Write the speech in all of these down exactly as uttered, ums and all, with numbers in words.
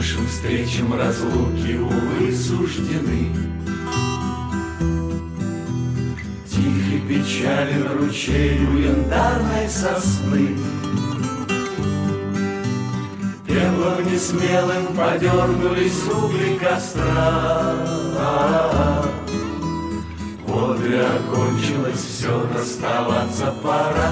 Нашим встречам разлуки, увы, суждены. Тихий печален ручей у янтарной сосны. Темлом несмелым подернулись угли костра. Вот и окончилось все, расставаться пора.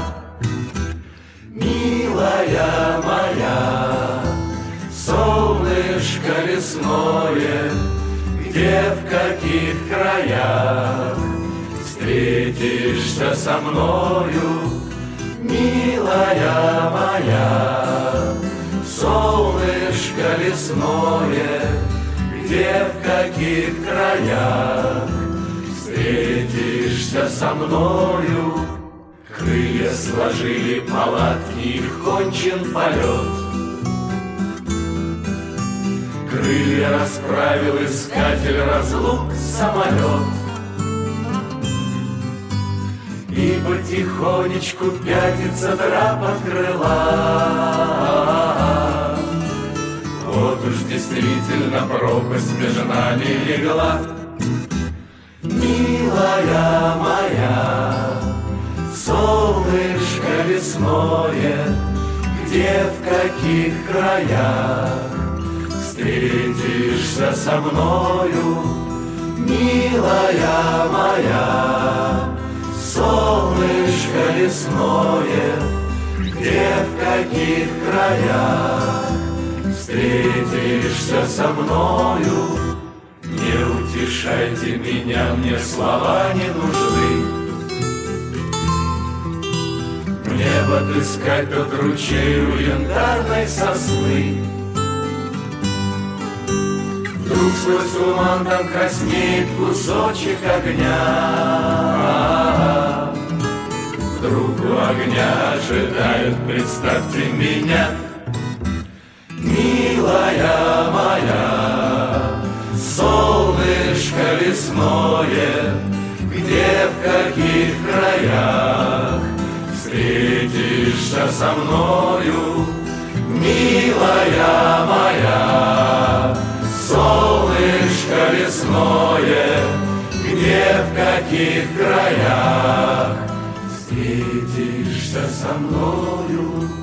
Милая моя, солнышко лесное, где, в каких краях встретишься со мною, милая моя, солнышко лесное, где, в каких краях встретишься со мною. Крылья сложили палатки, их кончен полет. Крылья расправил искатель разлук самолет. И потихонечку пятится драп от крыла. Вот уж действительно пропасть между нами легла. Милая моя, солнышко лесное, где, в каких краях встретишься со мною, милая моя, солнышко лесное, где, в каких краях встретишься со мною. Не утешайте меня, мне слова не нужны. Мне бы отыскать тот ручей у янтарной сосны. Вдруг сквозь туман там краснеет кусочек огня. Вдруг у огня ожидают, представьте меня, милая моя, солнышко лесное, где, в каких краях встретишься со мною, милая моя, солнышко лесное, где, в каких краях встретишься со мною.